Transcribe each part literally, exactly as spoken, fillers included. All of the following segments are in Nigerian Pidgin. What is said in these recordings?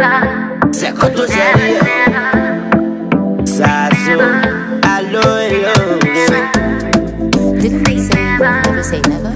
C'est quand tout sérieux. Sazo, allo, hello. Didn't they say never say never?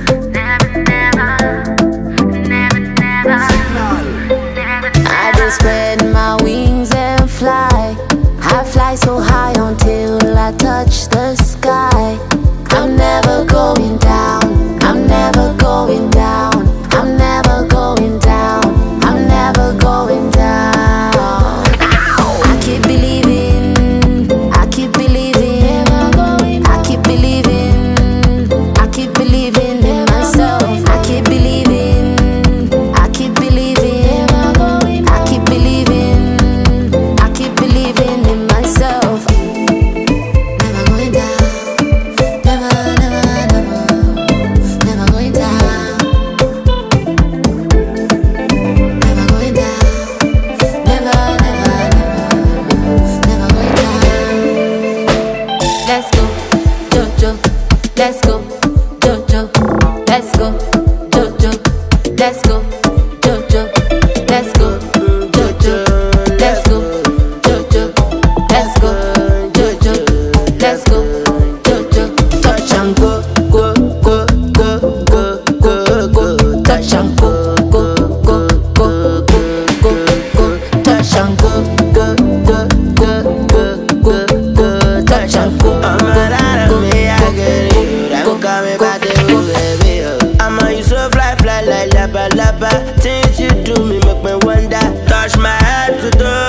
I just spread my wings and fly. I fly so high until I touch the sky. I'm never going down. I'm never going down. I'm never going down. I'm never going down. I keep believing. I keep believing. I keep believing. I keep believing in myself. I keep believing. I keep believing. I keep believing. I keep believing in myself. Never going down. Never, never, never. Never going down. Never going down. Never, never, never. Never going down. Let's go, Jojo. Let's go, Jojo. Let's go, Jojo. Let's go, Jojo. Let's go, Jojo. Let's go, Jojo. Let's go, Jojo. Let's go, Jojo. Touch and go, go, go, go, go, go, go. Touch and go, go, go, go, go, go, go. Touch and go, go, go, go, go, go, go. Touch and go, go, go, go, go, go. I'm on you so fly, fly like lapa, lapa. Things you do me make me wonder. Touch my head to the